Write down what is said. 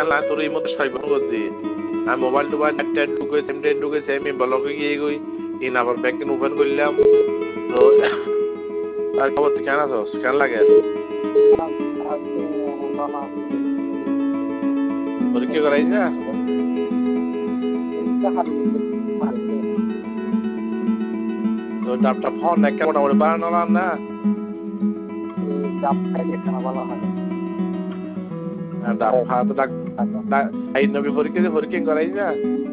না তোর এই মধ্যে সবাই ফোন করছি আমি মোবাইল টোবাইল নেট ঢুকে সিম টেট ঢুকে আমি ব্লকে গিয়ে গই ইন আবার ব্যাক ওপেন করলাম তো আর খবর তুই কেন আছো কেন লাগে পরীক্ষা করাই না তো ডাবটা ফোন একটা মোটামুটি বানানো না ডাব খাইলে খানা ভালো হয় ডাব খাওয়া তো ডাক এই নবী পরীক্ষা করাই না